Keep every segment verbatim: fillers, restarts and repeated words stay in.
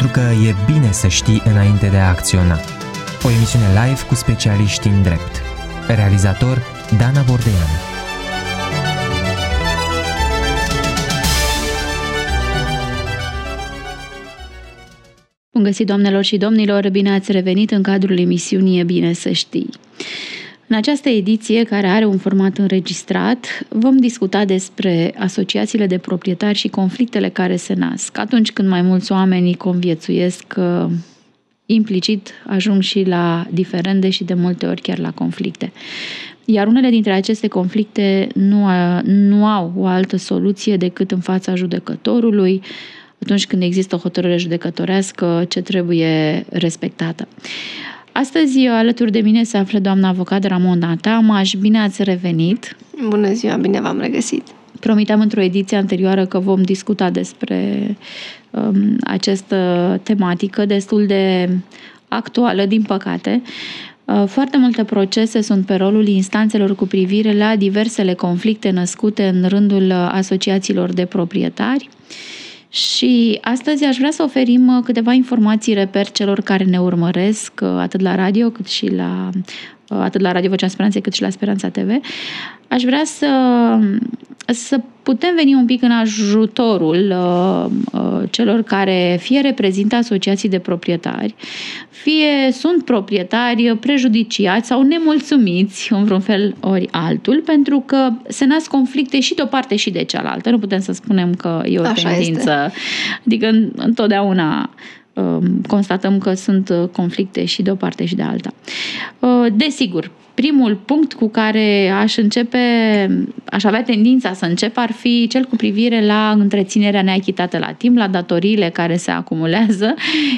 pentru că e bine să știi înainte de a acționa. O emisiune live cu specialiști în drept. Realizator Dana Bordean. Bun găsit, doamnelor și domnilor, bine ați revenit în cadrul emisiunii E bine să știi. În această ediție, care are un format înregistrat, vom discuta despre asociațiile de proprietari și conflictele care se nasc atunci când mai mulți oameni conviețuiesc, implicit ajung și la diferende și de multe ori chiar la conflicte. Iar unele dintre aceste conflicte nu, a, nu au o altă soluție decât în fața judecătorului, atunci când există o hotărâre judecătorească ce trebuie respectată. Astăzi, alături de mine se află doamna avocat Ramona Tamaș. Bine ați revenit! Bună ziua, bine v-am regăsit! Promiteam într-o ediție anterioară că vom discuta despre um, această tematică destul de actuală, din păcate. Uh, foarte multe procese sunt pe rolul instanțelor cu privire la diversele conflicte născute în rândul asociațiilor de proprietari. Și astăzi aș vrea să oferim câteva informații reper celor care ne urmăresc atât la radio cât și la atât la Radio Vocea Speranței cât și la Speranța T V. Aș vrea să, să putem veni un pic în ajutorul uh, uh, celor care fie reprezintă asociații de proprietari, fie sunt proprietari prejudiciați sau nemulțumiți în vreun fel ori altul, pentru că se nasc conflicte și de o parte și de cealaltă. Nu putem să spunem că e o Așa tendință. Este. Adică întotdeauna constatăm că sunt conflicte și de o parte și de alta. Desigur, primul punct cu care aș începe, aș avea tendința să încep, ar fi cel cu privire la întreținerea neachitată la timp, la datoriile care se acumulează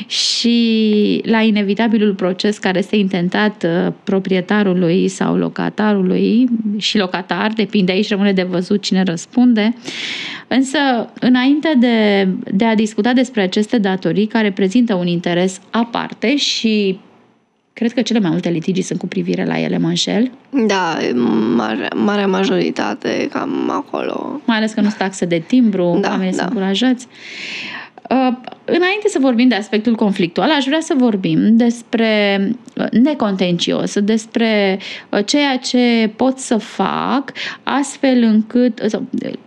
și la inevitabilul proces care este intentat proprietarului sau locatarului și locatar, depinde, aici rămâne de văzut cine răspunde. Însă, înainte de, de a discuta despre aceste datorii care prezintă un interes aparte și cred că cele mai multe litigii sunt cu privire la ele, mă înșel? Da, mare, marea majoritate cam acolo. Mai ales că nu sunt taxe de timbru, da, oamenii da. sunt încurajați. Uh, înainte să vorbim de aspectul conflictual, aș vrea să vorbim despre necontencios, despre ceea ce pot să fac astfel încât sau,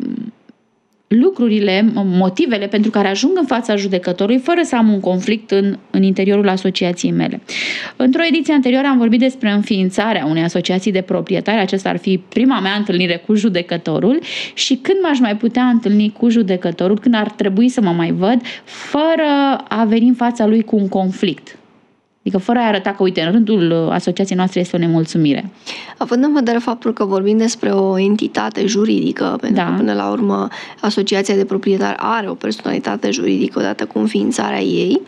lucrurile, motivele pentru care ajung în fața judecătorului fără să am un conflict în, în interiorul asociației mele. Într-o ediție anterioară am vorbit despre înființarea unei asociații de proprietari. Acesta ar fi prima mea întâlnire cu judecătorul și când m-aș mai putea întâlni cu judecătorul, când ar trebui să mă mai văd, fără a veni în fața lui cu un conflict. Adică fără a arăta că, uite, în rândul asociației noastre este o nemulțumire. Având în vedere faptul că vorbim despre o entitate juridică, pentru da. că până la urmă asociația de proprietari are o personalitate juridică odată cu înființarea ei,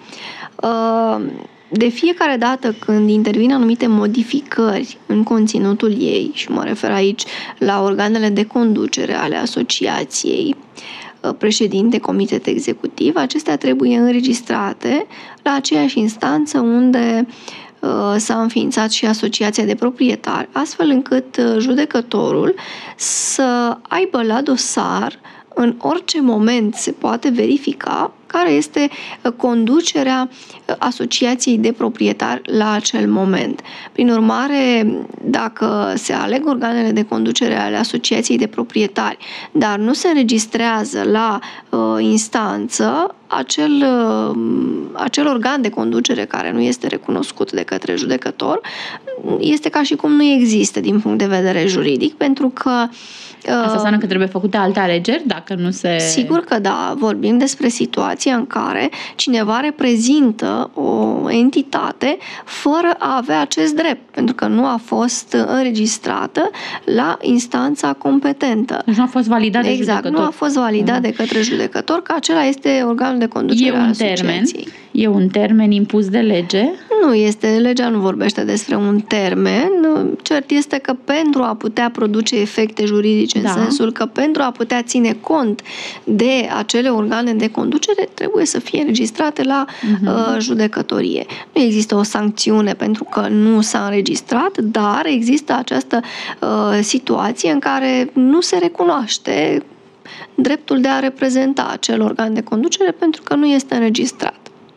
de fiecare dată când intervin anumite modificări în conținutul ei, și mă refer aici la organele de conducere ale asociației, președinte, comitet executiv, acestea trebuie înregistrate la aceeași instanță unde uh, s-a înființat și asociația de proprietari, astfel încât uh, judecătorul să aibă la dosar în orice moment se poate verifica care este conducerea asociației de proprietari la acel moment. Prin urmare, dacă se aleg organele de conducere ale asociației de proprietari, dar nu se înregistrează la uh, instanță, acel, uh, acel organ de conducere care nu este recunoscut de către judecător, este ca și cum nu există din punct de vedere juridic, pentru că Asta înseamnă că trebuie făcute alte alegeri dacă nu se... Sigur că da, vorbim despre situația în care cineva reprezintă o entitate fără a avea acest drept, pentru că nu a fost înregistrată la instanța competentă. Deci nu a fost validat exact, de judecător. Exact, nu a fost validat de către judecător, că acela este organul de conducere al asociației. E un termen impus de lege? Nu este, legea nu vorbește despre un termen. Cert este că pentru a putea produce efecte juridice, da. În sensul că pentru a putea ține cont de acele organe de conducere, trebuie să fie înregistrate la uh-huh. uh, judecătorie. Nu există o sancțiune pentru că nu s-a înregistrat, dar există această uh, situație în care nu se recunoaște dreptul de a reprezenta acel organ de conducere pentru că nu este înregistrat.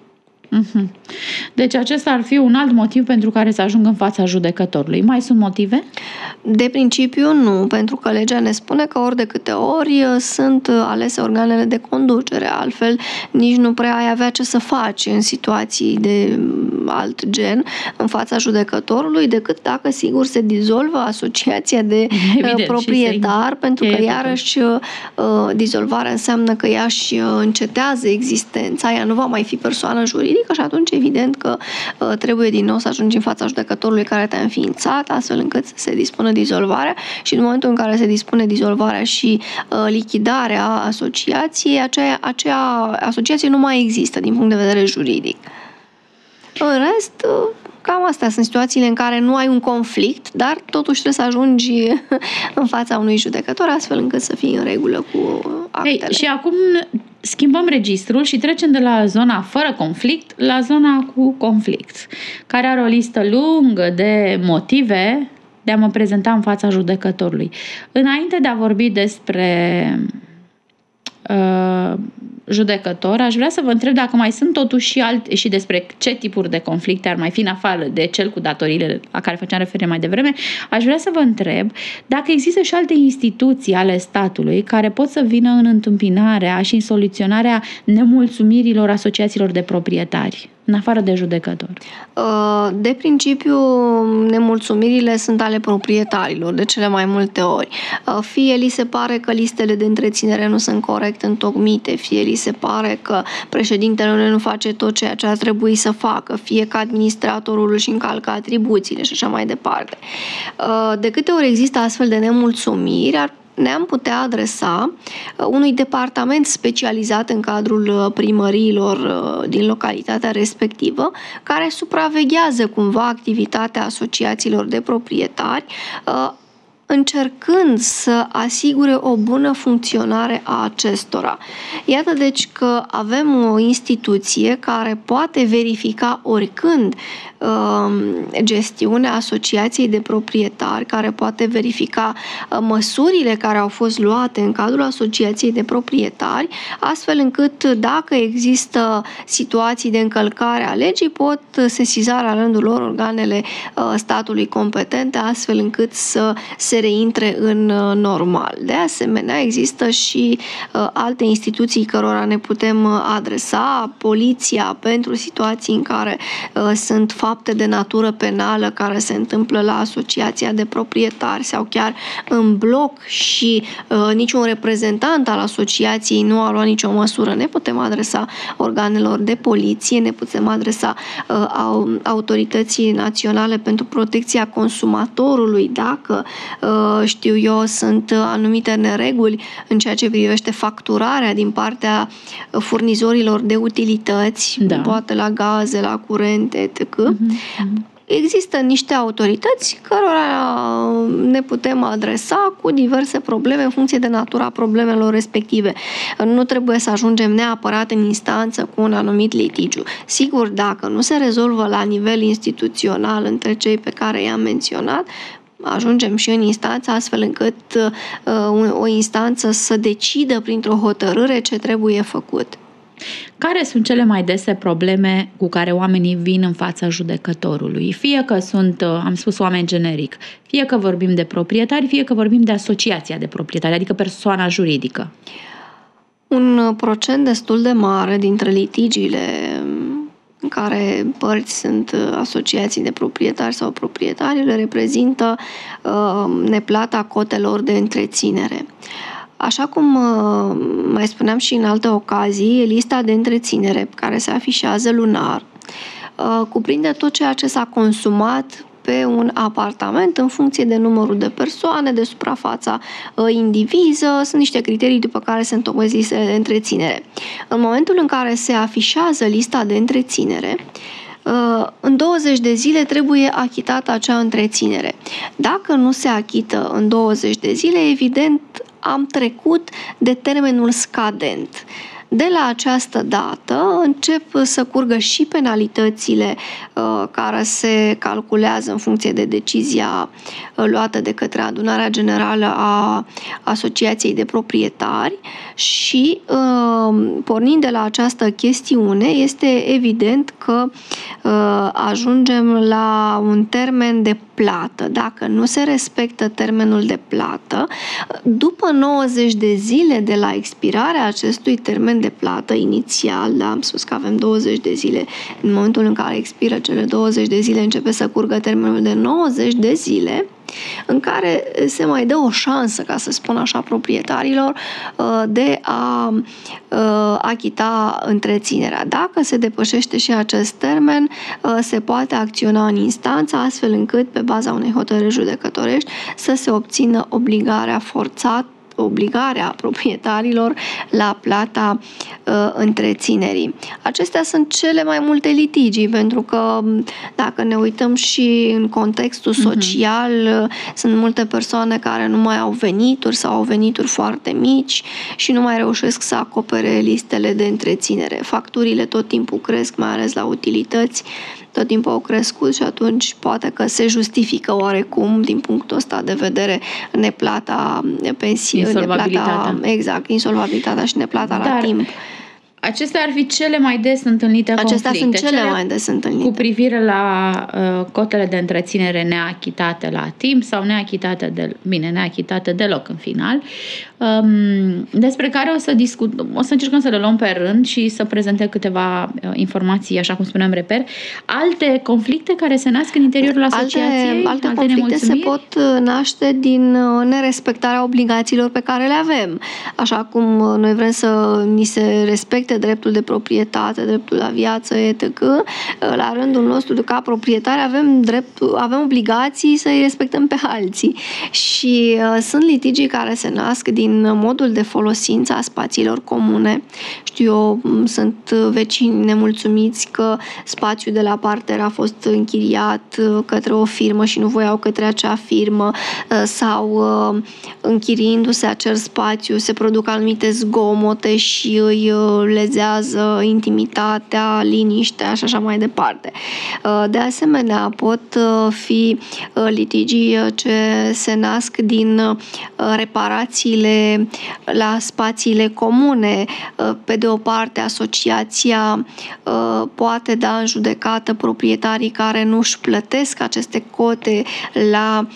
Uh-huh. Deci acesta ar fi un alt motiv pentru care să ajung în fața judecătorului. Mai sunt motive? De principiu nu, pentru că legea ne spune că ori de câte ori sunt alese organele de conducere, altfel nici nu prea ai avea ce să faci în situații de alt gen în fața judecătorului, decât dacă sigur se dizolvă asociația de Evident, proprietar, pentru că iarăși dizolvarea înseamnă că ea și încetează existența, ea nu va mai fi persoană juridică și atunci evident că trebuie din nou să ajungi în fața judecătorului care te-a înființat, astfel încât să se dispună dizolvarea și în momentul în care se dispune dizolvarea și uh, lichidarea asociației, aceea, aceea asociație nu mai există din punct de vedere juridic. În rest, uh, cam astea sunt situațiile în care nu ai un conflict, dar totuși trebuie să ajungi în fața unui judecător astfel încât să fii în regulă cu actele. Ei, și acum schimbăm registrul și trecem de la zona fără conflict la zona cu conflict, care are o listă lungă de motive de a mă prezenta în fața judecătorului. Înainte de a vorbi despre uh, judecător, aș vrea să vă întreb dacă mai sunt totuși și, alte, și despre ce tipuri de conflicte ar mai fi în afară de cel cu datoriile la care făceam referire mai devreme. Aș vrea să vă întreb dacă există și alte instituții ale statului care pot să vină în întâmpinarea și în soluționarea nemulțumirilor asociațiilor de proprietari, în afară de judecător. De principiu, nemulțumirile sunt ale proprietarilor de cele mai multe ori. Fie li se pare că listele de întreținere nu sunt corect întocmite, fie li se pare că președintele nu face tot ceea ce ar trebui să facă, fie că administratorul își încalcă atribuțiile și așa mai departe. De câte ori există astfel de nemulțumiri, ar ne-am putea adresa unui departament specializat în cadrul primăriilor din localitatea respectivă, care supraveghează cumva activitatea asociațiilor de proprietari, încercând să asigure o bună funcționare a acestora. Iată deci că avem o instituție care poate verifica oricând gestiunea asociației de proprietari, care poate verifica măsurile care au fost luate în cadrul asociației de proprietari, astfel încât dacă există situații de încălcare a legii, pot sesiza la rândul lor organele statului competente, astfel încât să se reintre în normal. De asemenea, există și alte instituții cărora ne putem adresa, poliția, pentru situații în care sunt fapte de natură penală care se întâmplă la asociația de proprietari sau chiar în bloc și uh, niciun reprezentant al asociației nu a luat nicio măsură. Ne putem adresa organelor de poliție, ne putem adresa uh, autorității naționale pentru protecția consumatorului dacă, uh, știu eu, sunt anumite nereguli în ceea ce privește facturarea din partea furnizorilor de utilități, da. Poate la gaze, la curente, et cetera. Mm-hmm. Există niște autorități cărora ne putem adresa cu diverse probleme în funcție de natura problemelor respective. Nu trebuie să ajungem neapărat în instanță cu un anumit litigiu. Sigur, dacă nu se rezolvă la nivel instituțional între cei pe care i-am menționat, ajungem și în instanță astfel încât uh, o instanță să decidă printr-o hotărâre ce trebuie făcut. Care sunt cele mai dese probleme cu care oamenii vin în fața judecătorului? Fie că sunt, am spus, oameni generic, fie că vorbim de proprietari, fie că vorbim de asociația de proprietari, adică persoana juridică. Un procent destul de mare dintre litigiile în care părți sunt asociații de proprietari sau proprietari le reprezintă uh, neplata cotelor de întreținere. Așa cum mai spuneam și în alte ocazii, lista de întreținere care se afișează lunar cuprinde tot ceea ce s-a consumat pe un apartament în funcție de numărul de persoane, de suprafața indiviză. Sunt niște criterii după care se întocmesc listele de întreținere. În momentul în care se afișează lista de întreținere, în douăzeci de zile trebuie achitată acea întreținere. Dacă nu se achită în douăzeci de zile, evident, am trecut de termenul scadent. De la această dată încep să curgă și penalitățile uh, care se calculează în funcție de decizia uh, luată de către adunarea generală a Asociației de Proprietari și uh, pornind de la această chestiune, este evident că ajungem la un termen de plată. Dacă nu se respectă termenul de plată, după nouăzeci de zile de la expirarea acestui termen de plată inițial, da, am spus că avem douăzeci de zile, în momentul în care expiră cele douăzeci de zile începe să curgă termenul de nouăzeci de zile, în care se mai dă o șansă, ca să spun așa, proprietarilor de a achita întreținerea. Dacă se depășește și acest termen, se poate acționa în instanță, astfel încât, pe baza unei hotărâri judecătorești, să se obțină obligarea forțată obligarea proprietarilor la plata uh, întreținerii. Acestea sunt cele mai multe litigii, pentru că dacă ne uităm și în contextul social, uh-huh. sunt multe persoane care nu mai au venituri sau au venituri foarte mici și nu mai reușesc să acopere listele de întreținere. Facturile tot timpul cresc, mai ales la utilități, tot timpul au crescut și atunci poate că se justifică oarecum, din punctul ăsta de vedere, neplata pensiei, neplata, exact, insolvabilitatea și neplata Dar la timp. Acestea ar fi cele mai des întâlnite Acestea conflicte. sunt cele, cele mai des întâlnite. Cu privire la uh, cotele de întreținere neachitate la timp sau neachitate, de, bine, neachitate deloc în final, um, despre care o să discut, o să încercăm să le luăm pe rând și să prezentăm câteva uh, informații, așa cum spuneam, reper. Alte conflicte care se nasc în interiorul asociației? Alte, alte, alte conflicte se pot naște din nerespectarea obligațiilor pe care le avem. Așa cum noi vrem să ni se respecte dreptul de proprietate, dreptul la viață, et cetera. La rândul nostru, ca proprietari, avem drept, avem obligații să îi respectăm pe alții. Și uh, sunt litigii care se nasc din modul de folosință a spațiilor comune. Știu eu, sunt vecini nemulțumiți că spațiul de la parter a fost închiriat către o firmă și nu voiau către acea firmă, uh, sau uh, închiriindu-se acel spațiu se produc anumite zgomote și îi uh, lezează intimitatea, liniștea și așa mai departe. De asemenea, pot fi litigii ce se nasc din reparațiile la spațiile comune. Pe de o parte, asociația poate da în judecată proprietarii care nu își plătesc aceste cote la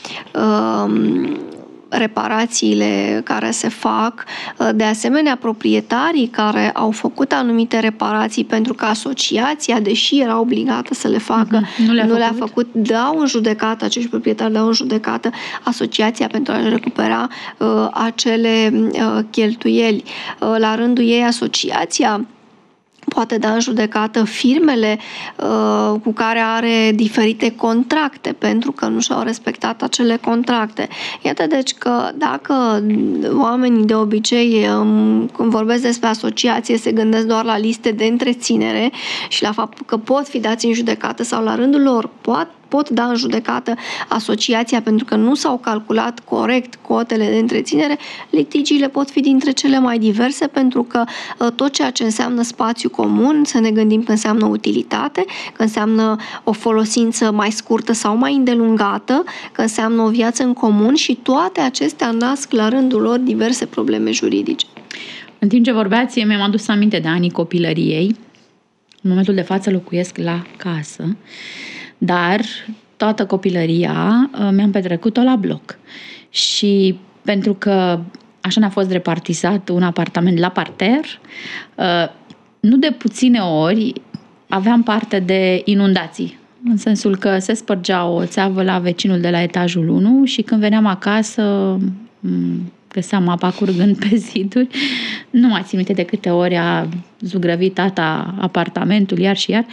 reparațiile care se fac. De asemenea, proprietarii care au făcut anumite reparații pentru că asociația, deși era obligată să le facă, uh-huh. nu le-a, nu le-a făcut, dau în judecată, acești proprietari dau în judecată asociația pentru a recupera uh, acele uh, cheltuieli. Uh, la rândul ei, asociația poate da în judecată firmele uh, cu care are diferite contracte pentru că nu și-au respectat acele contracte. Iată deci că dacă oamenii de obicei um, când vorbesc despre asociație se gândesc doar la liste de întreținere și la faptul că pot fi dați în judecată sau la rândul lor pot pot da în judecată asociația pentru că nu s-au calculat corect cotele de întreținere, litigiile pot fi dintre cele mai diverse pentru că tot ceea ce înseamnă spațiu comun, să ne gândim că înseamnă utilitate, că înseamnă o folosință mai scurtă sau mai îndelungată, că înseamnă o viață în comun și toate acestea nasc la rândul lor diverse probleme juridice. În timp ce vorbeați, mi-am adus aminte de anii copilăriei. În momentul de față locuiesc la casă, dar toată copilăria mi-am petrecut-o la bloc. Și pentru că așa ne-a fost repartizat un apartament la parter, nu de puține ori aveam parte de inundații. În sensul că se spărgea o țeavă la vecinul de la etajul unu și când veneam acasă găseam apa curgând pe ziduri. Nu mai țin minte de câte ori a zugrăvit tata apartamentul iar și iar.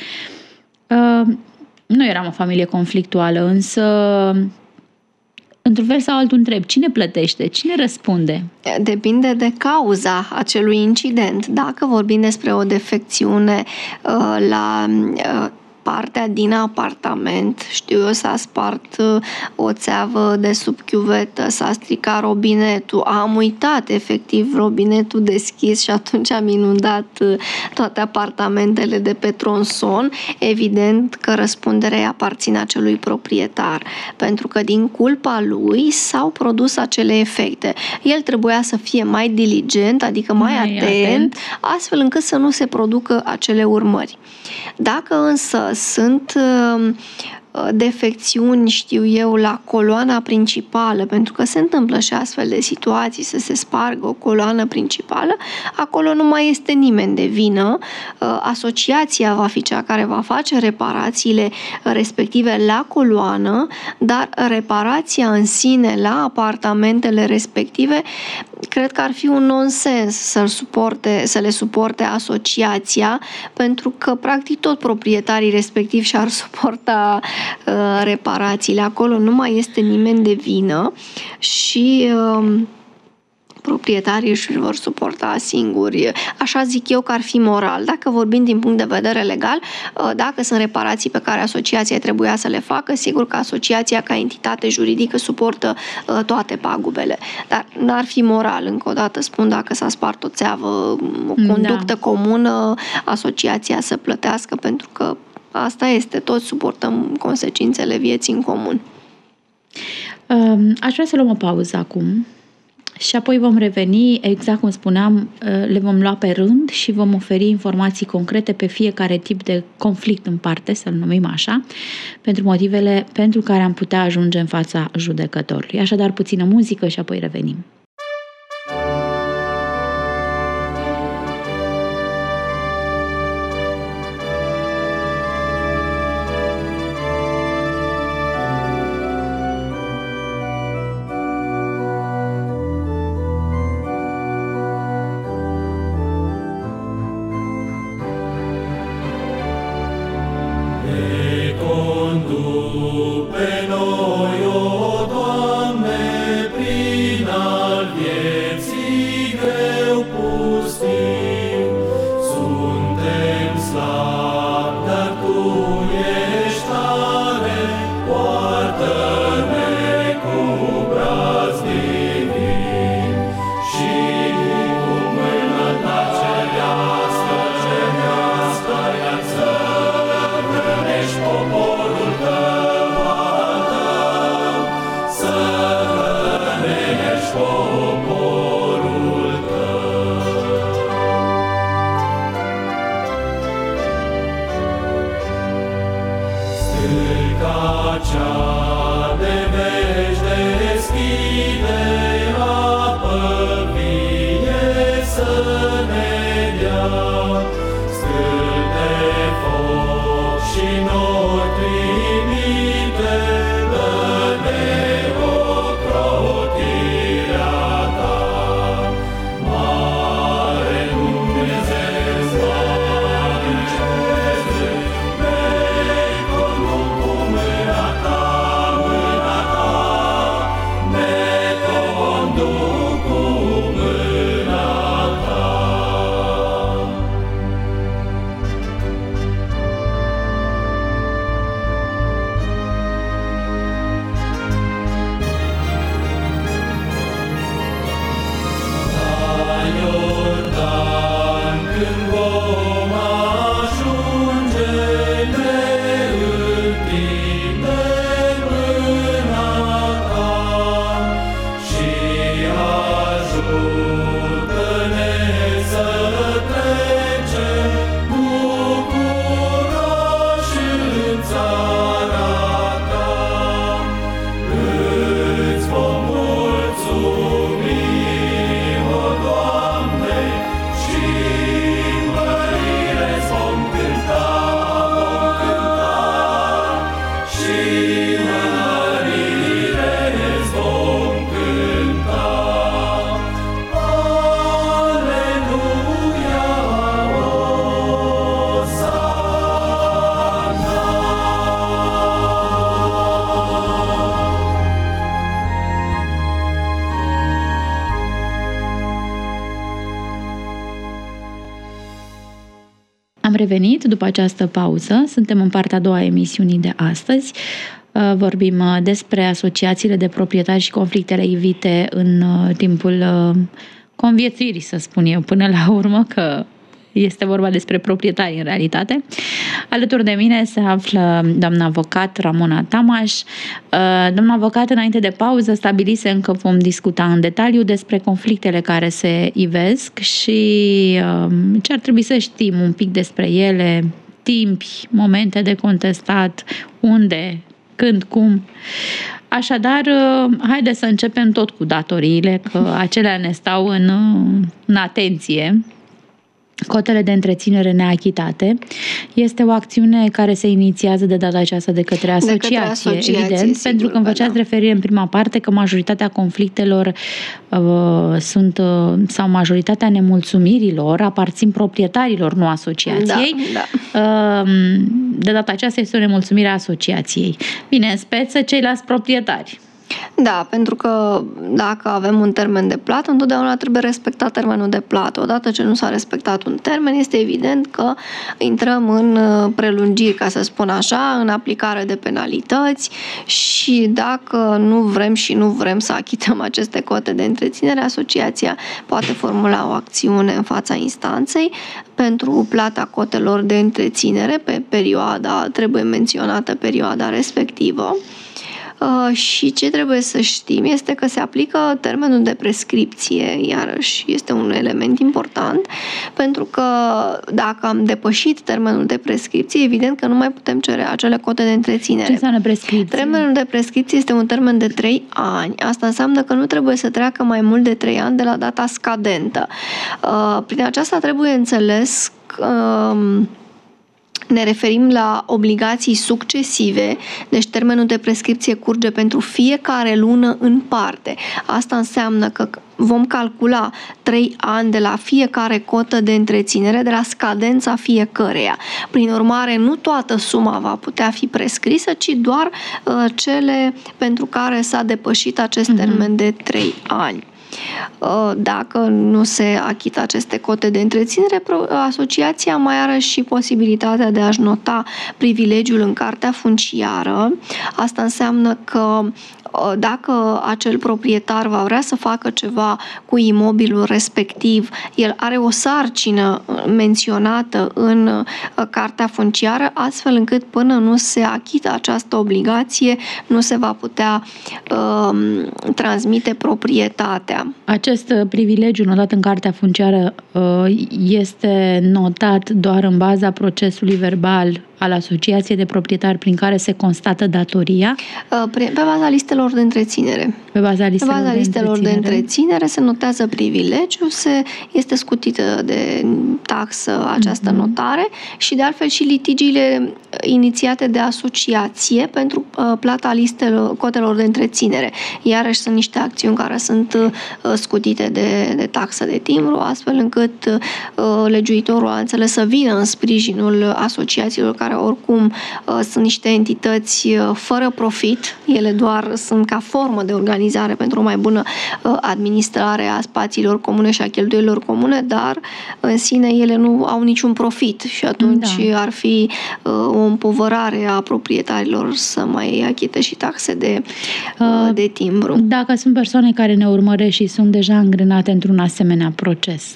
Nu eram o familie conflictuală, însă într-un fel sau altul întreb, cine plătește? Cine răspunde? Depinde de cauza acelui incident. Dacă vorbim despre o defecțiune uh, la uh, partea din apartament, știu eu, s-a spart o țeavă de sub chiuvetă, s-a stricat robinetul, am uitat efectiv robinetul deschis și atunci am inundat toate apartamentele de pe tronson, evident că răspunderea aparține acelui proprietar, pentru că din culpa lui s-au produs acele efecte. El trebuia să fie mai diligent, adică mai, mai atent, atent, astfel încât să nu se producă acele urmări. Dacă însă sunt uh, defecțiuni, știu eu, la coloana principală, pentru că se întâmplă și astfel de situații, să se spargă o coloană principală, acolo nu mai este nimeni de vină. Asociația va fi cea care va face reparațiile respective la coloană, dar reparația în sine la apartamentele respective, cred că ar fi un nonsens să-l suporte, să le suporte asociația, pentru că practic tot proprietarii respectivi și-ar suporta uh, reparațiile. Acolo nu mai este nimeni de vină și uh, proprietarii își vor suporta singuri. Așa zic eu că ar fi moral. Dacă vorbim din punct de vedere legal, dacă sunt reparații pe care asociația trebuia să le facă, sigur că asociația ca entitate juridică suportă toate pagubele. Dar n-ar fi moral, încă o dată spun, dacă s-a spart o țeavă, o conductă da. comună, asociația să plătească, pentru că asta este, toți suportăm consecințele vieții în comun. Aș vrea să luăm o pauză acum. Și apoi vom reveni, exact cum spuneam, le vom lua pe rând și vom oferi informații concrete pe fiecare tip de conflict în parte, să-l numim așa, pentru motivele pentru care am putea ajunge în fața judecătorului. Așadar, puțină muzică și apoi revenim. Poporul tău, Am revenit după această pauză, suntem în partea a doua a emisiunii de astăzi. Vorbim despre asociațiile de proprietari și conflictele ivite în timpul conviețuirii, să spun eu, până la urmă, că este vorba despre proprietari în realitate. Alături de mine se află doamna avocat Ramona Tamaș. Doamna avocat, înainte de pauză, stabilisem că vom discuta în detaliu despre conflictele care se ivesc și ce ar trebui să știm un pic despre ele, timpi, momente de contestat, unde, când, cum. Așadar, haideți să începem tot cu datoriile, că acelea ne stau în, în atenție. Cotele de întreținere neachitate este o acțiune care se inițiază de data aceasta de către asociație, de către asociație evident, pentru că îmi făceați da. referire în prima parte că majoritatea conflictelor uh, sunt, uh, sau majoritatea nemulțumirilor aparțin proprietarilor, nu asociației. Da, da. Uh, de data aceasta este o nemulțumire a asociației. Bine, în speță ceilalți proprietari. Da, pentru că dacă avem un termen de plată, întotdeauna trebuie respectat termenul de plată. Odată ce nu s-a respectat un termen, este evident că intrăm în prelungiri, ca să spun așa, în aplicare de penalități și dacă nu vrem și nu vrem să achităm aceste cote de întreținere, asociația poate formula o acțiune în fața instanței pentru plata cotelor de întreținere pe perioada, trebuie menționată perioada respectivă. Uh, și ce trebuie să știm este că se aplică termenul de prescripție, iarăși este un element important, pentru că dacă am depășit termenul de prescripție, evident că nu mai putem cere acele cote de întreținere. Ce înseamnă prescripție? Termenul de prescripție este un termen de trei ani. Asta înseamnă că nu trebuie să treacă mai mult de trei ani de la data scadentă. Uh, prin aceasta trebuie înțeles că uh, ne referim la obligații succesive, deci termenul de prescripție curge pentru fiecare lună în parte. Asta înseamnă că vom calcula trei ani de la fiecare cotă de întreținere, de la scadența fiecăreia. Prin urmare, nu toată suma va putea fi prescrisă, ci doar uh, cele pentru care s-a depășit acest termen de trei ani. Dacă nu se achită aceste cote de întreținere, asociația mai are și posibilitatea de a-și nota privilegiul în cartea funciară. Asta înseamnă că dacă acel proprietar va vrea să facă ceva cu imobilul respectiv, el are o sarcină menționată în cartea funciară, astfel încât până nu se achită această obligație, nu se va putea uh, transmite proprietatea. Acest privilegiu notat în cartea funciară este notat doar în baza procesului verbal al asociației de proprietari prin care se constată datoria? Pe baza listelor de întreținere. Pe baza listelor, Pe baza de, listelor întreținere. de întreținere se notează privilegiul, se este scutită de taxă această mm-hmm. notare și de altfel și litigiile inițiate de asociație pentru plata listelor, cotelor de întreținere. Iarăși sunt niște acțiuni care sunt scutite de, de taxă de timbru, astfel încât uh, legiuitorul a înțeles să vină în sprijinul asociațiilor care oricum uh, sunt niște entități uh, fără profit, ele doar sunt ca formă de organizare pentru o mai bună uh, administrare a spațiilor comune și a cheltuielilor comune, dar în sine ele nu au niciun profit și atunci da. ar fi uh, o împovărare a proprietarilor să mai achite și taxe de, uh, de timbru. Dacă sunt persoane care ne urmăresc și sunt deja îngrenate într-un asemenea proces,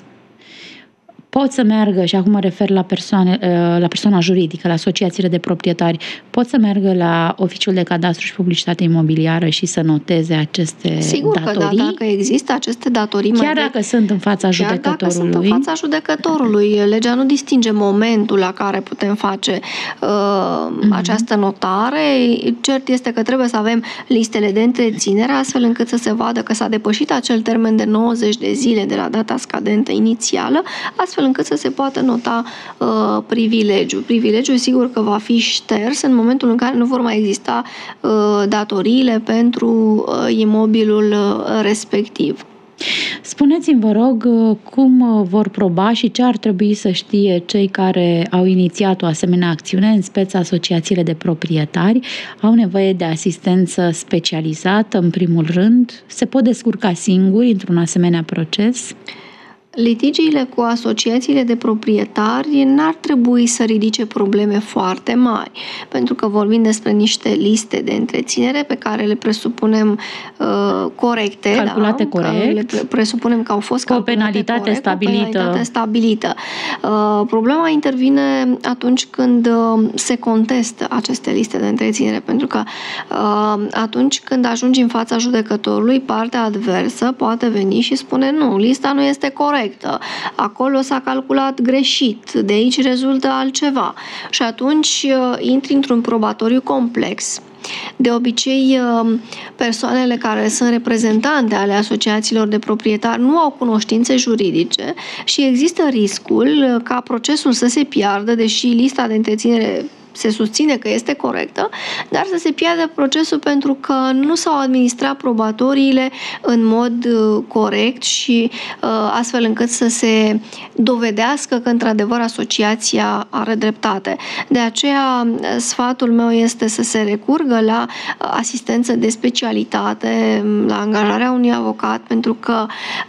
pot să meargă, și acum mă refer la, persoane, la persoana juridică, la asociațiile de proprietari, pot să meargă la Oficiul de Cadastru și Publicitate Imobiliară și să noteze aceste Sigur datorii? Sigur că da, dacă există aceste datorii... Chiar dacă de... sunt în fața Chiar judecătorului? dacă sunt în fața judecătorului. Legea nu distinge momentul la care putem face uh, mm-hmm. această notare. Cert este că trebuie să avem listele de întreținere, astfel încât să se vadă că s-a depășit acel termen de nouăzeci de zile de la data scadentă inițială, astfel încât să se poată nota uh, privilegiul. Privilegiul sigur că va fi șters în momentul în care nu vor mai exista uh, datoriile pentru uh, imobilul uh, respectiv. Spuneți-mi, vă rog, cum vor proba și ce ar trebui să știe cei care au inițiat o asemenea acțiune, în speță asociațiile de proprietari, au nevoie de asistență specializată, în primul rând? Se pot descurca singuri într-un asemenea proces? Litigiile cu asociațiile de proprietari n-ar trebui să ridice probleme foarte mari, pentru că vorbim despre niște liste de întreținere pe care le presupunem uh, corecte, calculate da? corect, le presupunem că au fost cu o calculate penalitate corect, stabilită. o penalitate stabilită. Uh, problema intervine atunci când uh, se contestă aceste liste de întreținere, pentru că uh, atunci când ajungi în fața judecătorului, partea adversă poate veni și spune nu, lista nu este corectă. Acolo s-a calculat greșit, de aici rezultă altceva. Și atunci intri într-un probatoriu complex. De obicei, persoanele care sunt reprezentante ale asociațiilor de proprietari nu au cunoștințe juridice și există riscul ca procesul să se piardă, deși lista de întreținere se susține că este corectă, dar să se piardă procesul pentru că nu s-au administrat probatoriile în mod corect și astfel încât să se dovedească că într-adevăr asociația are dreptate. De aceea, sfatul meu este să se recurgă la asistență de specialitate, la angajarea unui avocat, pentru că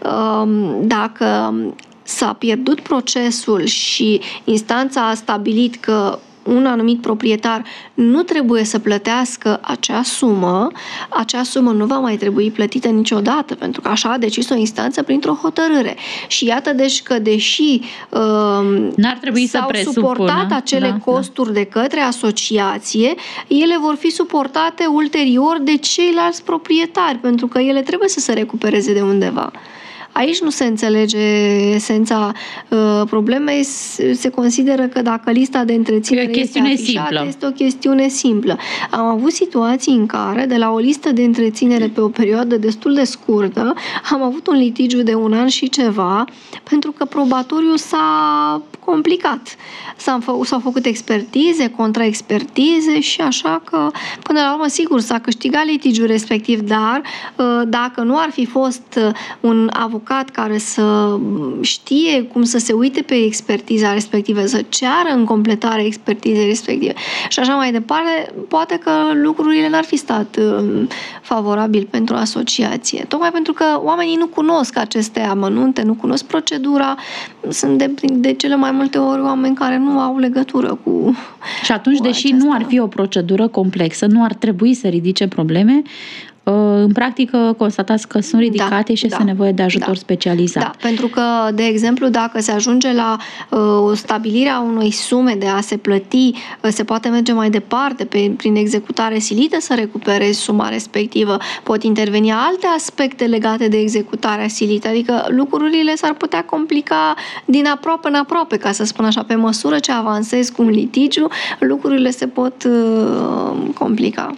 dacă s-a pierdut procesul și instanța a stabilit că un anumit proprietar nu trebuie să plătească acea sumă, acea sumă nu va mai trebui plătită niciodată, pentru că așa a decis o instanță printr-o hotărâre. Și iată deci că deși uh, n-ar trebui s-au să suportat acele da, costuri da. de către asociație, ele vor fi suportate ulterior de ceilalți proprietari, pentru că ele trebuie să se recupereze de undeva. Aici nu se înțelege esența uh, problemei, se consideră că dacă lista de întreținere este afișată, simplă. este o chestiune simplă. Am avut situații în care, de la o listă de întreținere pe o perioadă destul de scurtă, am avut un litigiu de un an și ceva, pentru că probatoriul s-a complicat. S-au făcut, s-au făcut expertize, contraexpertize și așa că, până la urmă, sigur, s-a câștigat litigiul respectiv, dar dacă nu ar fi fost un avocat care să știe cum să se uite pe expertiza respectivă, să ceară în completare expertizei respective și așa mai departe, poate că lucrurile n-ar fi stat favorabil pentru asociație. Tocmai pentru că oamenii nu cunosc aceste amănunte, nu cunosc procedura, sunt de, de cele mai multe ori oameni care nu au legătură cu Și atunci, cu deși aceasta. Nu ar fi o procedură complexă, nu ar trebui să ridice probleme, în practică constatați că sunt ridicate da, și este da, nevoie de ajutor da, specializat. Da, pentru că, de exemplu, dacă se ajunge la uh, stabilirea unei sume de a se plăti, uh, se poate merge mai departe pe, prin executare silită să recuperezi suma respectivă. Pot interveni alte aspecte legate de executarea silită, adică lucrurile s-ar putea complica din aproape în aproape, ca să spun așa, pe măsură ce avansezi cu un litigiu, lucrurile se pot uh, complica.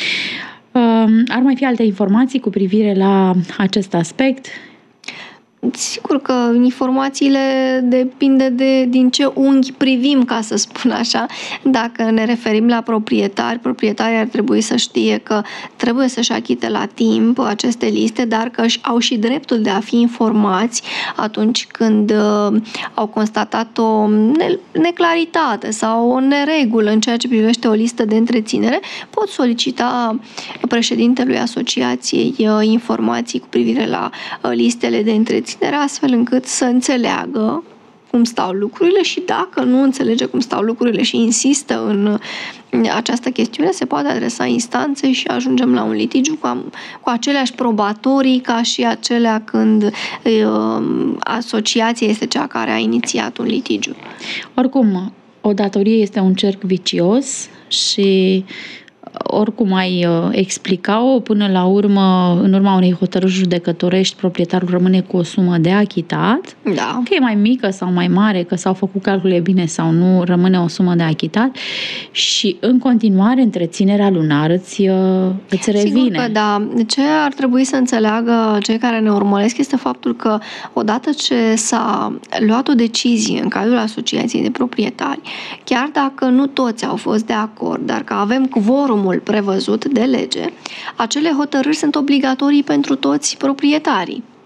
Ar mai fi alte informații cu privire la acest aspect? Sigur că informațiile depinde de din ce unghi privim, ca să spun așa. Dacă ne referim la proprietari, proprietarii ar trebui să știe că trebuie să-și achite la timp aceste liste, dar că au și dreptul de a fi informați atunci când uh, au constatat o neclaritate sau o neregulă în ceea ce privește o listă de întreținere, pot solicita președintelui asociației uh, informații cu privire la uh, listele de întreținere, astfel încât să înțeleagă cum stau lucrurile și dacă nu înțelege cum stau lucrurile și insistă în această chestiune, se poate adresa instanței și ajungem la un litigiu cu, cu aceleași probatorii ca și acelea când uh, asociația este cea care a inițiat un litigiu. Oricum, o datorie este un cerc vicios și oricum ai explica-o, până la urmă, în urma unei hotărâri judecătorești, proprietarul rămâne cu o sumă de achitat. Da. Că e mai mică sau mai mare, că s-au făcut calcule bine sau nu, rămâne o sumă de achitat și în continuare întreținerea lunară îți, îți revine. Sigur că da. Ce ar trebui să înțeleagă cei care ne urmăresc este faptul că odată ce s-a luat o decizie în cadrul asociației de proprietari, chiar dacă nu toți au fost de acord, dar că avem quorumul prevăzut de lege, acele hotărâri sunt obligatorii pentru toți proprietarii.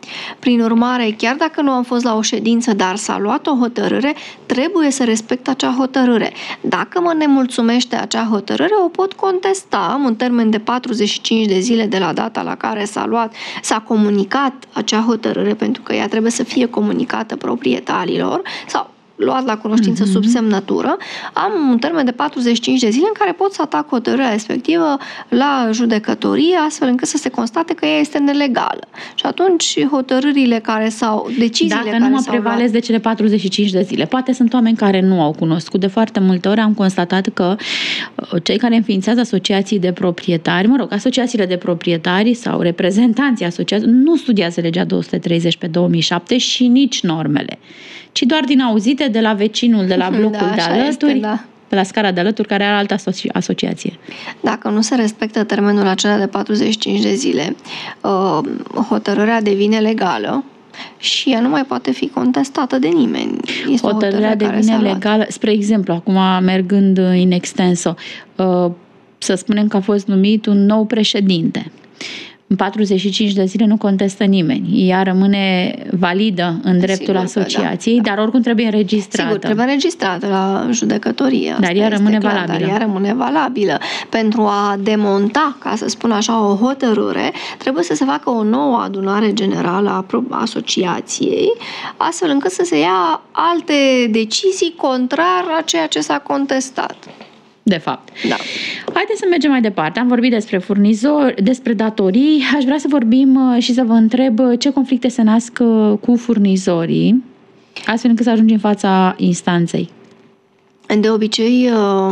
Prin urmare, chiar dacă nu am fost la o ședință, dar s-a luat o hotărâre, trebuie să respect acea hotărâre. Dacă mă nemulțumește acea hotărâre, o pot contesta. Am un termen de patruzeci și cinci de zile de la data la care s-a luat, s-a comunicat acea hotărâre, pentru că ea trebuie să fie comunicată proprietarilor sau luat la cunoștință mm-hmm. sub semnătură, am un termen de patruzeci și cinci de zile în care pot să atac hotărârea respectivă la judecătorie, astfel încât să se constate că ea este nelegală. Și atunci hotărârile care sau deciziile Dacă care nu mă s-au prevalez luat... de cele patruzeci și cinci de zile, poate sunt oameni care nu au cunoscut. De foarte multe ori am constatat că cei care înființează asociații de proprietari, mă rog, asociațiile de proprietari sau reprezentanții asociației, nu studiază legea două sute treizeci pe două mii șapte și nici normele, ci doar din auzite de la vecinul de la blocul da, de alături, este, da. de la scara de alături, care are altă asoci- asociație. Dacă nu se respectă termenul acela de patruzeci și cinci de zile, hotărârea devine legală și ea nu mai poate fi contestată de nimeni. Este Hotărârea devine legală, spre exemplu, acum mergând in extenso, să spunem că a fost numit un nou președinte. În patruzeci și cinci de zile nu contestă nimeni. Ea rămâne validă în dreptul Sigur asociației, da, dar oricum trebuie înregistrată. Sigur, trebuie înregistrată la judecătorie. Dar ea rămâne clar, valabilă. Dar ea rămâne valabilă. Pentru a demonta, ca să spun așa, o hotărâre, trebuie să se facă o nouă adunare generală a asociației, astfel încât să se ia alte decizii contrar a ceea ce s-a contestat. De fapt. Da. Haideți să mergem mai departe. Am vorbit despre furnizori, despre datorii. Aș vrea să vorbim și să vă întreb ce conflicte se nasc cu furnizorii, astfel încât să ajungem în fața instanței. De obicei,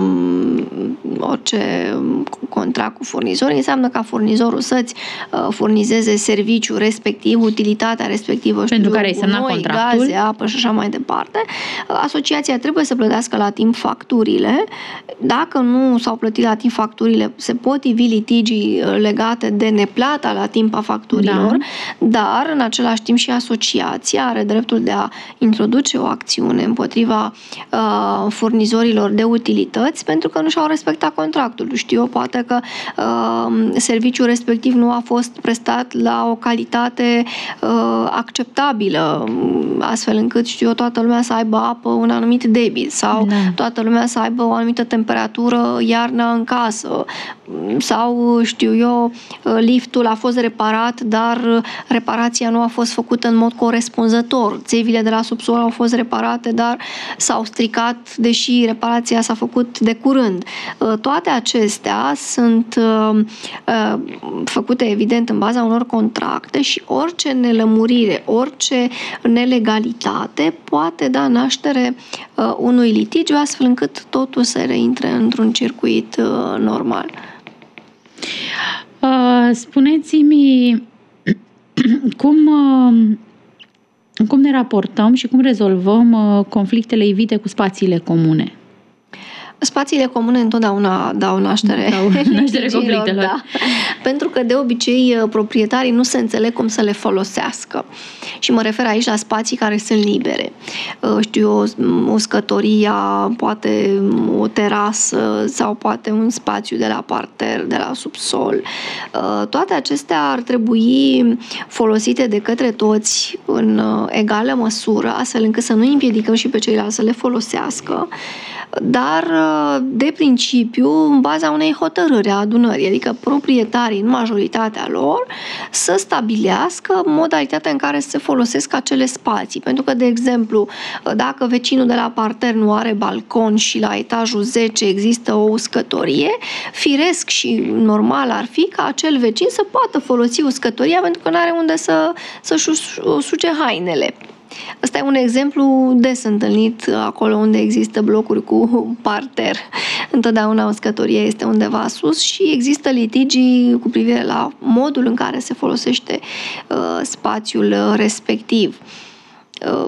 orice contract cu furnizori înseamnă ca furnizorul să-ți furnizeze serviciul respectiv, utilitatea respectivă, pentru care ai semnat noi, contractul, gaze, apă și așa mai departe. Asociația trebuie să plătească la timp facturile. Dacă nu s-au plătit la timp facturile, se pot ivi litigii legate de neplata la timp a facturilor, da. Dar în același timp și asociația are dreptul de a introduce o acțiune împotriva uh, furnizorilor de utilități pentru că nu și-au respectat contractul. Știu eu, poate că uh, serviciul respectiv nu a fost prestat la o calitate uh, acceptabilă, astfel încât, știu eu, toată lumea să aibă apă un anumit debit sau da. Toată lumea să aibă o anumită temperatură iarna în casă sau, știu eu, liftul a fost reparat, dar reparația nu a fost făcută în mod corespunzător. Țevile de la subsol au fost reparate, dar s-au stricat, deși reparația s-a făcut de curând. Toate acestea sunt făcute, evident, în baza unor contracte și orice nelămurire, orice nelegalitate poate da naștere unui litigiu, astfel încât totul să reintre într-un circuit normal. Spuneți-mi cum, cum ne raportăm și cum rezolvăm conflictele evite cu spațiile comune? Spațiile comune întotdeauna dau naștere, dau naștere conflictelor. Da. Pentru că de obicei proprietarii nu se înțeleg cum să le folosească. Și mă refer aici la spații care sunt libere. Știu eu, uscătoria, poate o terasă sau poate un spațiu de la parter, de la subsol. Toate acestea ar trebui folosite de către toți în egală măsură, astfel încât să nu împiedicăm și pe ceilalți să le folosească, dar de principiu în baza unei hotărâri a adunării, adică proprietarii în majoritatea lor să stabilească modalitatea în care se folosesc acele spații. Pentru că, de exemplu, dacă vecinul de la parter nu are balcon și la etajul zece există o uscătorie, firesc și normal ar fi ca acel vecin să poată folosi uscătoria pentru că nu are unde să, să-și usuce hainele. Ăsta e un exemplu des întâlnit acolo unde există blocuri cu parter. Întotdeauna uscătoria este undeva sus și există litigii cu privire la modul în care se folosește uh, spațiul respectiv. Uh,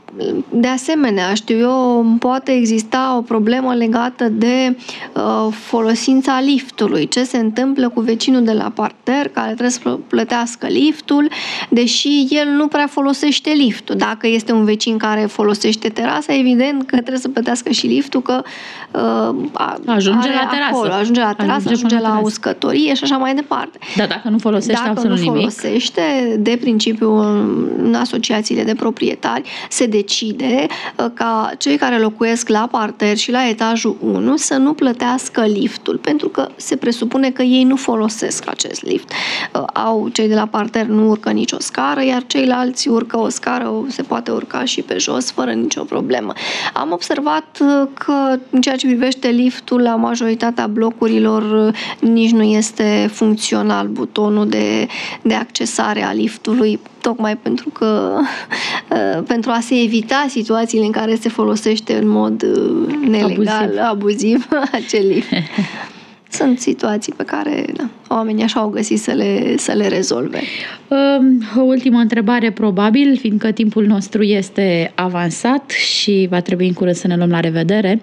De asemenea, știu eu, poate exista o problemă legată de uh, folosința liftului. Ce se întâmplă cu vecinul de la parter care trebuie să plătească liftul, deși el nu prea folosește liftul. Dacă este un vecin care folosește terasa, evident că trebuie să plătească și liftul, că uh, ajunge la terasă. Acolo, ajunge la terasă, ajunge, ajunge la, la uscătorie și așa mai departe. Dar dacă nu folosește dacă absolut nu nimic... folosește, de principiu, în asociațiile de proprietari se decide ca cei care locuiesc la parter și la etajul unu să nu plătească liftul, pentru că se presupune că ei nu folosesc acest lift. Au, cei de la parter nu urcă nicio scară, iar ceilalți urcă o scară, se poate urca și pe jos, fără nicio problemă. Am observat că în ceea ce privește liftul, la majoritatea blocurilor nici nu este funcțional butonul de, de accesare a liftului, tocmai pentru că pentru a se evita situațiile în care se folosește în mod nelegal, abuziv, abuziv acel lift. Sunt situații pe care da, oamenii așa au găsit să le, să le rezolve. O ultimă întrebare, probabil, fiindcă timpul nostru este avansat și va trebui în curând să ne luăm la revedere.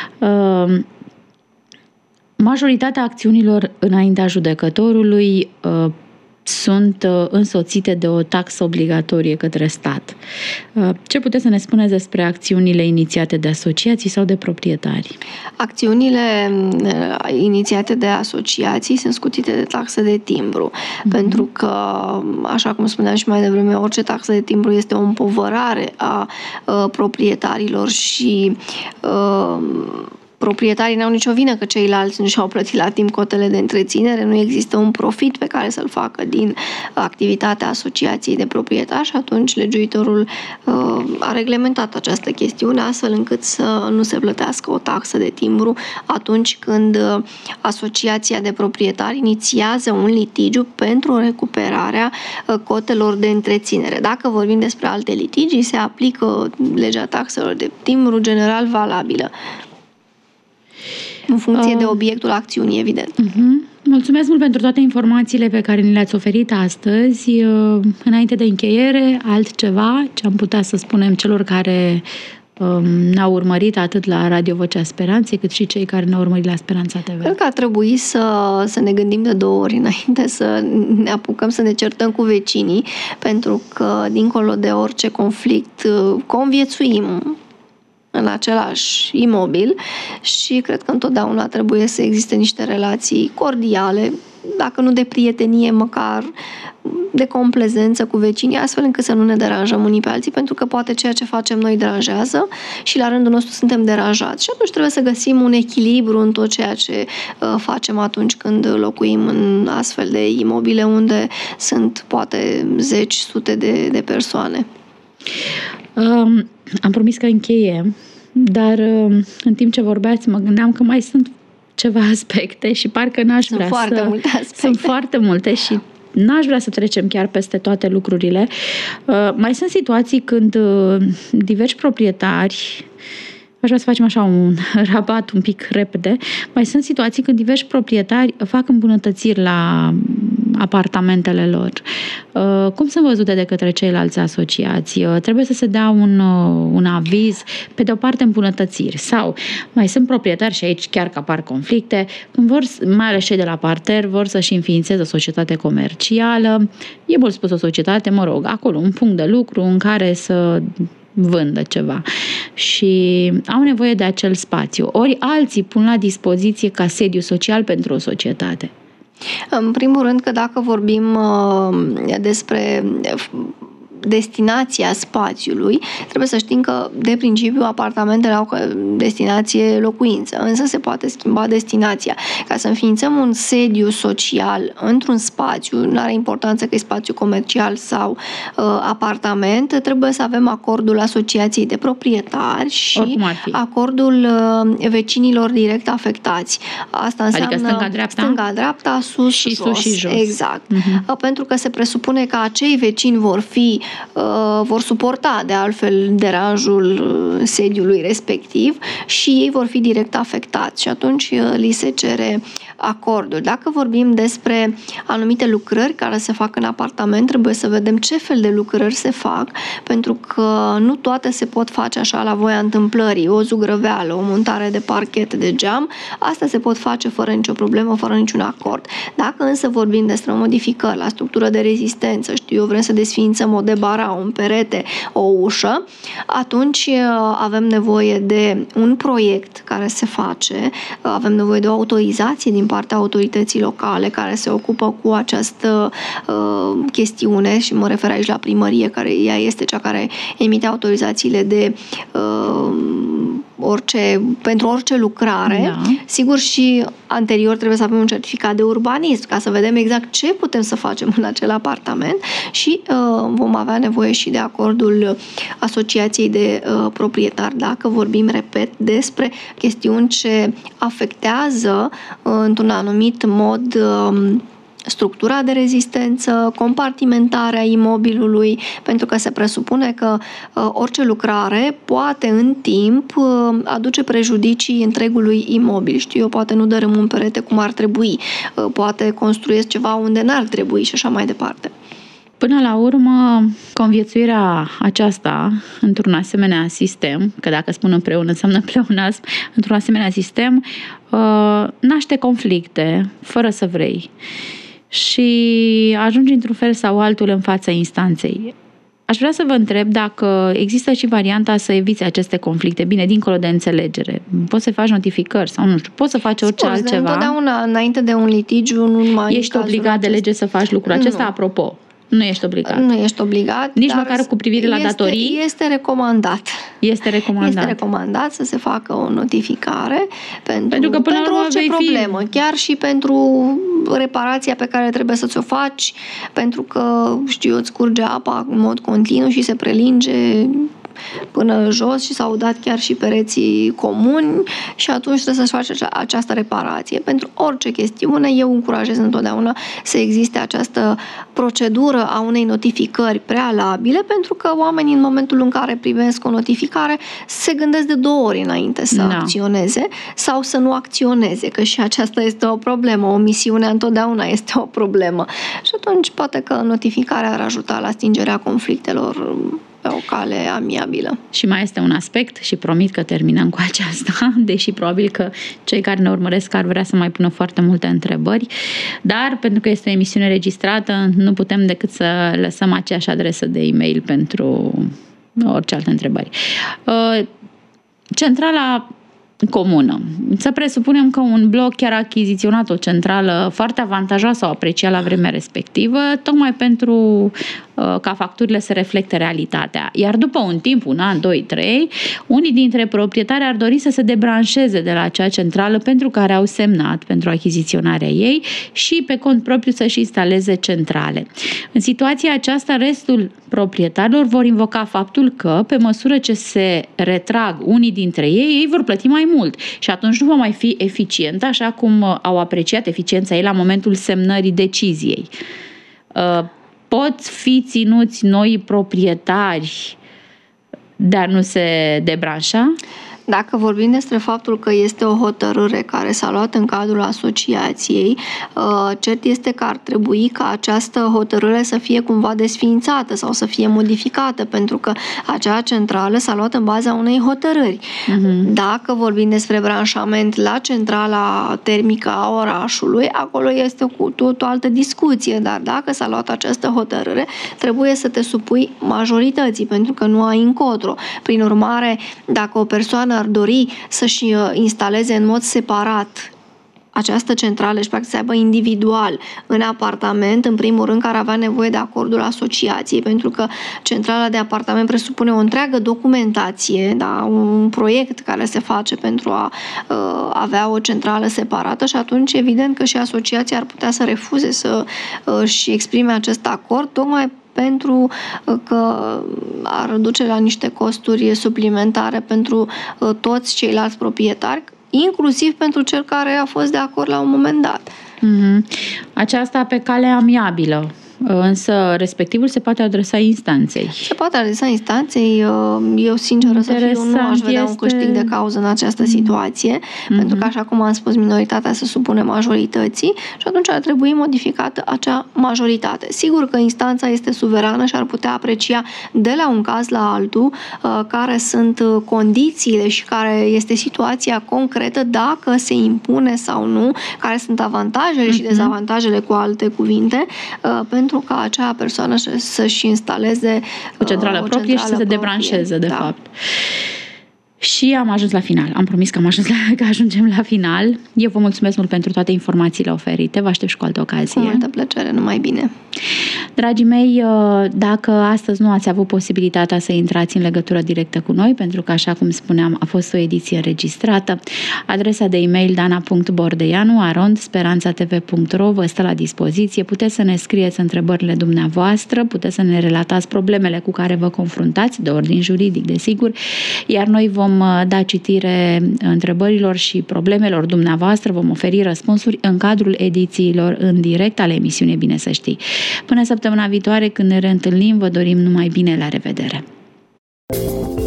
Majoritatea acțiunilor înaintea judecătorului sunt însoțite de o taxă obligatorie către stat. Ce puteți să ne spuneți despre acțiunile inițiate de asociații sau de proprietari? Acțiunile inițiate de asociații sunt scutite de taxă de timbru, mm-hmm. pentru că, așa cum spuneam și mai devreme, orice taxă de timbru este o împovărare a uh, proprietarilor și uh, proprietarii n-au nicio vină că ceilalți nu și-au plătit la timp cotele de întreținere, nu există un profit pe care să-l facă din activitatea asociației de proprietari și atunci legiuitorul uh, a reglementat această chestiune astfel încât să nu se plătească o taxă de timbru atunci când uh, asociația de proprietari inițiază un litigiu pentru recuperarea uh, cotelor de întreținere. Dacă vorbim despre alte litigii, se aplică legea taxelor de timbru general valabilă. În funcție de obiectul acțiunii, evident. Uh-huh. Mulțumesc mult pentru toate informațiile pe care ni le-ați oferit astăzi. Înainte de încheiere, altceva ce am putea să spunem celor care um, ne-au urmărit atât la Radio Vocea Speranței, cât și cei care ne-au urmărit la Speranța T V? Cred că ar trebui să, să ne gândim de două ori înainte să ne apucăm să ne certăm cu vecinii, pentru că, dincolo de orice conflict, conviețuim în același imobil și cred că întotdeauna trebuie să existe niște relații cordiale, dacă nu de prietenie, măcar de complezență cu vecinii, astfel încât să nu ne deranjăm unii pe alții, pentru că poate ceea ce facem noi deranjează și la rândul nostru suntem deranjați. Și atunci trebuie să găsim un echilibru în tot ceea ce uh, facem atunci când locuim în astfel de imobile unde sunt poate zeci, sute de, de persoane. Um, am promis că încheiem, dar um, în timp ce vorbeați mă gândeam că mai sunt ceva aspecte și parcă n-aș sunt vrea foarte să... multe aspecte. Sunt foarte multe și n-aș vrea să trecem chiar peste toate lucrurile. Uh, mai sunt situații când uh, diversi proprietari, aș vrea să facem așa un rabat un pic repede, mai sunt situații când diversi proprietari fac îmbunătățiri la apartamentele lor. Cum sunt văzute de către ceilalți asociații? Trebuie să se dea un, un aviz, pe de o parte îmbunătățiri, sau mai sunt proprietari și aici chiar că apar conflicte, când vor, mai ales cei de la parter, vor să-și înființeze o societate comercială, e mult spus o societate, mă rog, acolo un punct de lucru în care să vândă ceva și au nevoie de acel spațiu. Ori alții pun la dispoziție ca sediu social pentru o societate. În primul rând că dacă vorbim uh, despre destinația spațiului, trebuie să știm că, de principiu, apartamentele au destinație locuință, însă se poate schimba destinația. Ca să înființăm un sediu social într-un spațiu, nu are importanță că e spațiu comercial sau uh, apartament, trebuie să avem acordul asociației de proprietari și acordul uh, vecinilor direct afectați. Asta înseamnă adică stânga-dreapta, stânga-dreapta, sus, și jos. sus și jos. Exact. Uh-huh. Pentru că se presupune că acei vecini vor fi uh, vor suporta de altfel deranjul sediului respectiv și ei vor fi direct afectați și atunci uh, li se cere acordul. Dacă vorbim despre anumite lucrări care se fac în apartament, trebuie să vedem ce fel de lucrări se fac, pentru că nu toate se pot face așa la voia întâmplării, o zugrăveală, o montare de parchet, de geam, astea se pot face fără nicio problemă, fără niciun acord. Dacă însă vorbim despre modificări la structură de rezistență, știu eu, vrem să desființăm o debara, un perete, o ușă, atunci avem nevoie de un proiect care se face, avem nevoie de o autorizație din partea autorității locale care se ocupă cu această uh, chestiune și mă refer aici la primărie, care ea este cea care emite autorizațiile de uh, orice, pentru orice lucrare. Da. Sigur, și anterior trebuie să avem un certificat de urbanism ca să vedem exact ce putem să facem în acel apartament și uh, vom avea nevoie și de acordul asociației de uh, proprietari dacă vorbim, repet, despre chestiuni ce afectează uh, într-un anumit mod uh, structura de rezistență, compartimentarea imobilului, pentru că se presupune că uh, orice lucrare poate în timp uh, aduce prejudicii întregului imobil. Știu eu, poate nu dărâm un perete cum ar trebui, uh, poate construiesc ceva unde n-ar trebui și așa mai departe. Până la urmă, conviețuirea aceasta într-un asemenea sistem, că dacă spun împreună înseamnă pleonasm, într-un asemenea sistem, uh, naște conflicte, fără să vrei. Și ajungi într-un fel sau altul în fața instanței. Aș vrea să vă întreb dacă există și varianta să eviți aceste conflicte, bine, dincolo de înțelegere. Poți să faci notificări sau nu știu, poți să faci orice Spus, altceva. Întotdeauna, înainte de un litigiu, nu numai ești obligat de lege să faci lucrul acesta, nu. Apropo. Nu ești obligat. Nu ești obligat. Nici măcar cu privire la este, datorii? Este recomandat. Este recomandat. Este recomandat să se facă o notificare pentru, pentru, că până pentru orice problemă. Fi... Chiar și pentru reparația pe care trebuie să ți-o faci, pentru că, știu eu, îți curge apa în mod continuu și se prelinge până jos și s-au dat chiar și pereții comuni și atunci trebuie să-și faci această reparație. Pentru orice chestiune, eu încurajez întotdeauna să existe această procedură a unei notificări prealabile, pentru că oamenii în momentul în care primesc o notificare se gândesc de două ori înainte să da. acționeze sau să nu acționeze, că și aceasta este o problemă. Omisiunea întotdeauna este o problemă. Și atunci poate că notificarea ar ajuta la stingerea conflictelor pe o cale amiabilă. Și mai este un aspect și promit că terminăm cu aceasta, deși probabil că cei care ne urmăresc ar vrea să mai pună foarte multe întrebări, dar pentru că este o emisiune registrată, nu putem decât să lăsăm aceeași adresă de e-mail pentru orice alte întrebări. Centrala comună. Să presupunem că un bloc chiar a achiziționat o centrală foarte avantajoasă, o aprecia la vremea respectivă, tocmai pentru uh, ca facturile să reflecte realitatea. Iar după un timp, un an, doi, trei, unii dintre proprietari ar dori să se debranșeze de la acea centrală pentru care au semnat pentru achiziționarea ei și pe cont propriu să-și instaleze centrale. În situația aceasta, restul proprietarilor vor invoca faptul că, pe măsură ce se retrag unii dintre ei, ei vor plăti mai mult și atunci nu va mai fi eficientă, așa cum au apreciat eficiența ei la momentul semnării deciziei. Pot fi ținuți noi proprietari, dar nu se debranșa? Dacă vorbim despre faptul că este o hotărâre care s-a luat în cadrul asociației, cert este că ar trebui ca această hotărâre să fie cumva desființată sau să fie modificată, pentru că acea centrală s-a luat în baza unei hotărâri. Uh-huh. Dacă vorbim despre branșament la centrala termică a orașului, acolo este cu tot o altă discuție, dar dacă s-a luat această hotărâre, trebuie să te supui majorității, pentru că nu ai încotro. Prin urmare, dacă o persoană ar dori să-și instaleze în mod separat această centrală și practic să aibă individual în apartament, în primul rând, care avea nevoie de acordul asociației, pentru că centrala de apartament presupune o întreagă documentație, da, un proiect care se face pentru a uh, avea o centrală separată și atunci evident că și asociația ar putea să refuze să își uh, exprime acest acord, tocmai pentru că ar duce la niște costuri suplimentare pentru toți ceilalți proprietari, inclusiv pentru cel care a fost de acord la un moment dat. Mm-hmm. Aceasta pe cale amiabilă. însă respectivul se poate adresa instanței. Se poate adresa instanței. Eu, sinceră să fiu, nu aș vedea este... un câștig de cauză în această situație, mm-hmm. pentru că, așa cum am spus, minoritatea se supune majorității și atunci ar trebui modificată acea majoritate. Sigur că instanța este suverană și ar putea aprecia de la un caz la altul care sunt condițiile și care este situația concretă, dacă se impune sau nu, care sunt avantajele mm-hmm. și dezavantajele, cu alte cuvinte, pentru ca acea persoană să-și instaleze o centrală o proprie și să se debranșeze, de da. fapt. Și am ajuns la final. Am promis că am ajuns la, că ajungem la final. Eu vă mulțumesc mult pentru toate informațiile oferite. Vă aștept și cu altă ocazie. Cu multă plăcere, numai bine. Dragii mei, dacă astăzi nu ați avut posibilitatea să intrați în legătură directă cu noi, pentru că, așa cum spuneam, a fost o ediție înregistrată, adresa de e-mail dana punct bordeianu arond speranța t v punct ro vă stă la dispoziție. Puteți să ne scrieți întrebările dumneavoastră, puteți să ne relatați problemele cu care vă confruntați, de ordin juridic, desigur, iar noi vom da citire întrebărilor și problemelor dumneavoastră, vom oferi răspunsuri în cadrul edițiilor în direct ale emisiunii Bine să știi. Până săptămâna viitoare, când ne reîntâlnim, vă dorim numai bine, la revedere!